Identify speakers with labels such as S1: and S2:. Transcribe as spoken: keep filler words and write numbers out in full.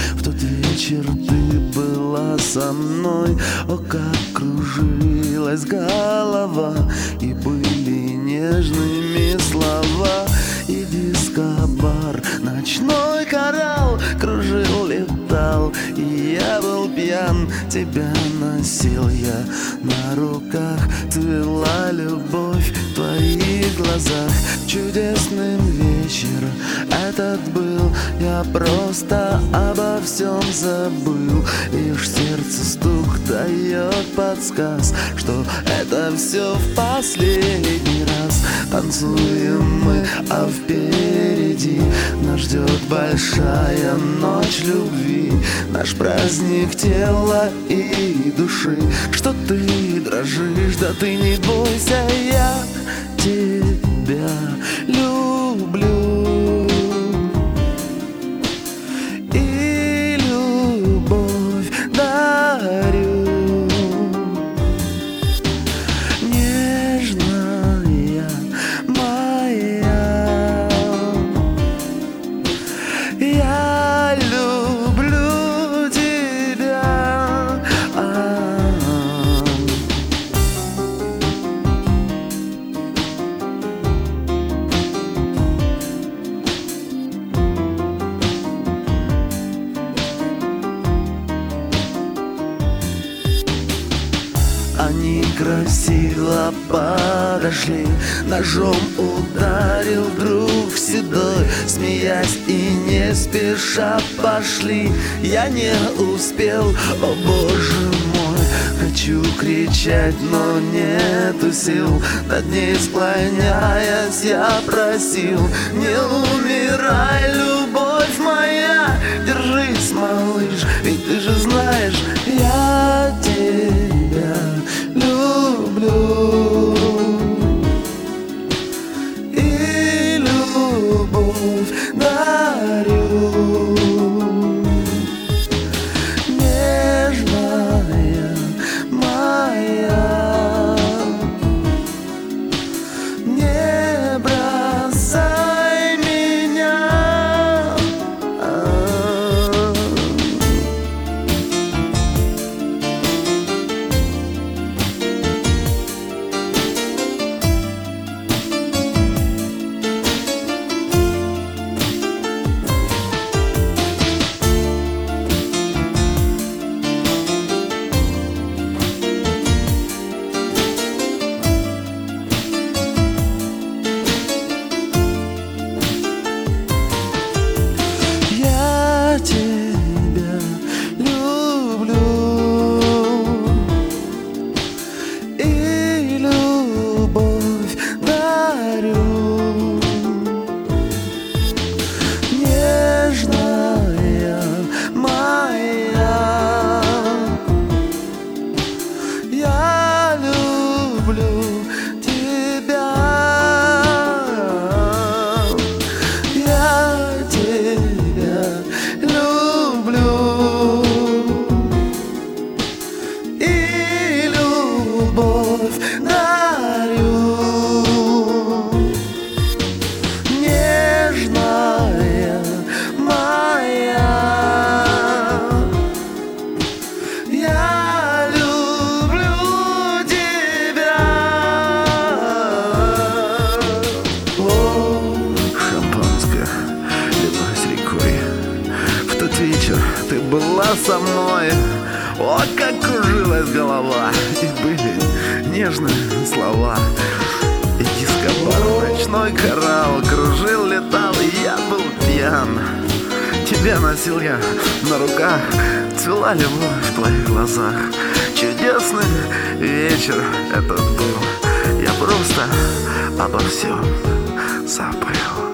S1: В тот вечер ты была со мной. О, как кружилась голова, и были нежными слова. И дискобар, ночной коралл кружил, летал, и я был пьян. Тебя носил я на руках, цвела любовь в твоих глазах. Чудесным вечером этот был, я просто обо всем забыл. Лишь сердце стук дает подсказ, что это все в последний раз. Танцуем мы, а впереди нас ждет большая ночь любви. Наш праздник тела и души. Что ты дрожишь, да ты не бойся, я тебя люблю. И любовь дарю, нежная моя. Я люблю тебя. Они красиво подошли, ножом ударил друг седой. Смеясь и не спеша пошли, я не успел, о боже мой. Хочу кричать, но нету сил. Над ней склоняясь, я просил: не умирай, любовь моя, держись, малыш, ведь ты же знаешь, я тебя люблю. И любовь дарю, нежная моя. Не бросай меня. Я тебя люблю. И любовь дарю, нежная моя. Я люблю тебя. Я тебя люблю. И любовь дарю, нежная моя. Я люблю тебя. О, шампанское лилось рекой. В тот вечер ты была со мной. О, как кружилась голова, и были нежные слова. И дискобар, ночной коралл кружил, летал, и я был пьян. Тебя носил я на руках, цвела любовь в твоих глазах. Чудесный вечер этот был, я просто обо всем забыл.